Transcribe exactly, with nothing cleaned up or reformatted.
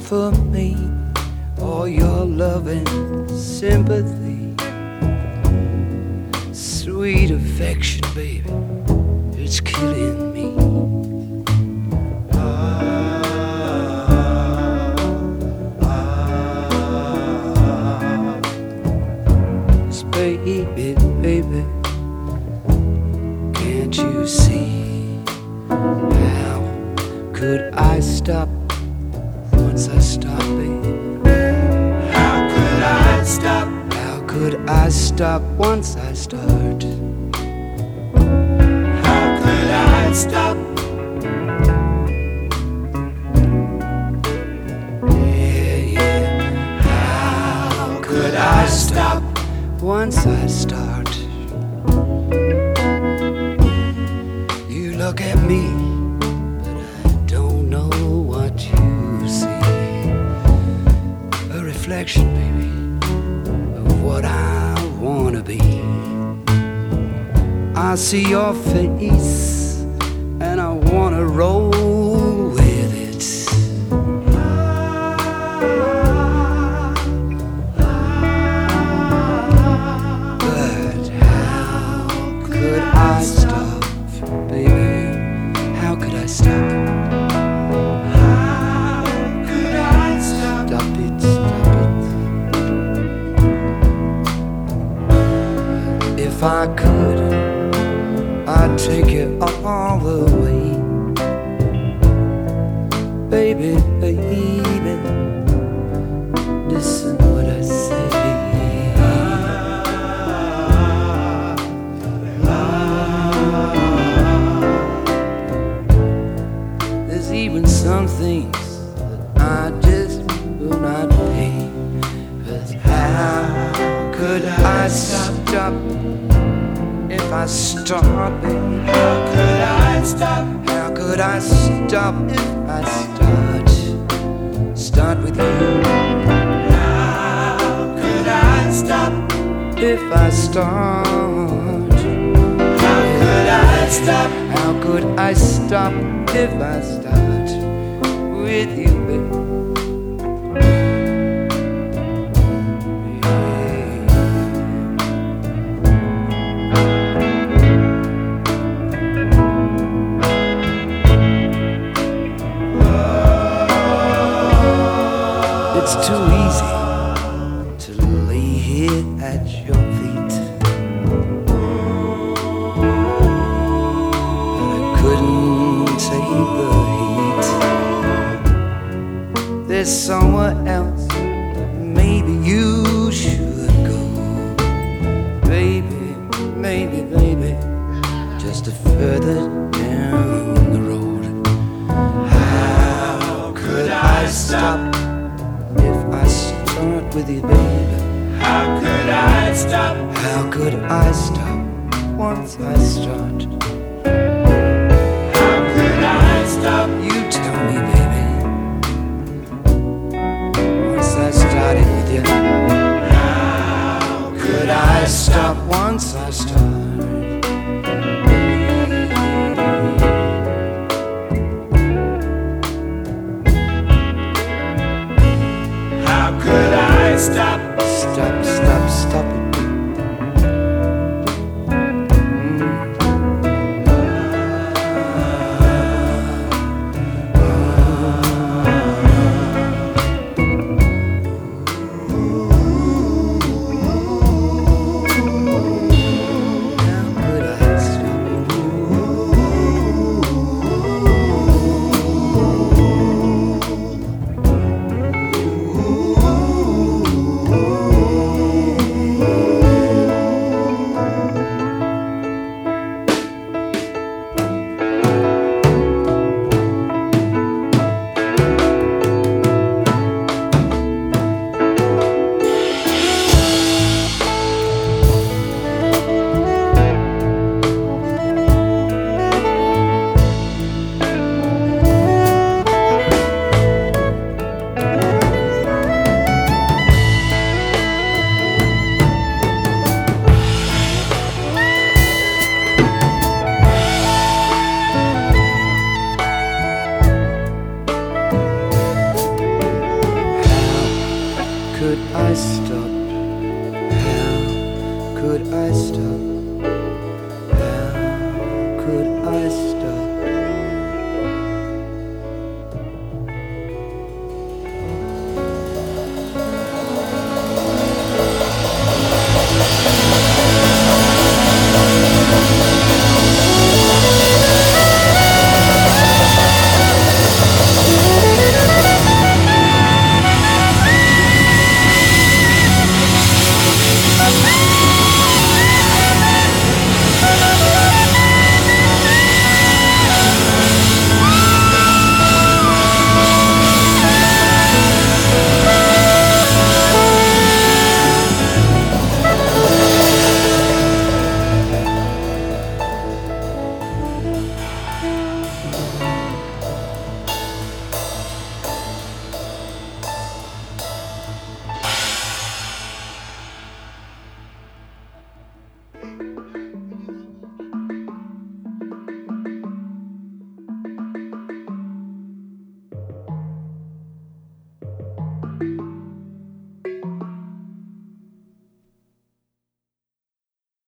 for me, all your love and sympathy, sweet affection, baby, it's killing me. Baby, baby, can't you see? How could I stop once I stop, baby? How could I stop? How could I stop once I start? How could I stop? Yeah, yeah. How could I stop once I start? You look at me, but I don't know what you see. A reflection, baby, of what I wanna be. I see your face and I wanna roll with it. I stop, baby. How could I stop? How could I stop? Stop it, stop it. If I could, I'd take it all the way, baby, baby. Listen what I say. Even some things that I just will not pay. But how could I stop if I start, baby? How could I stop? How could I stop if I start? Start with you. How could I stop if I start? How could I stop? How could I stop if I start with you, baby? It's too easy to lay here at your feet, but I couldn't take the heat. There's somewhere else that maybe you should go, baby, maybe, baby, just a further down the road. How could I stop if I start with you, baby? How could I stop? How could I stop once I start? How could I stop?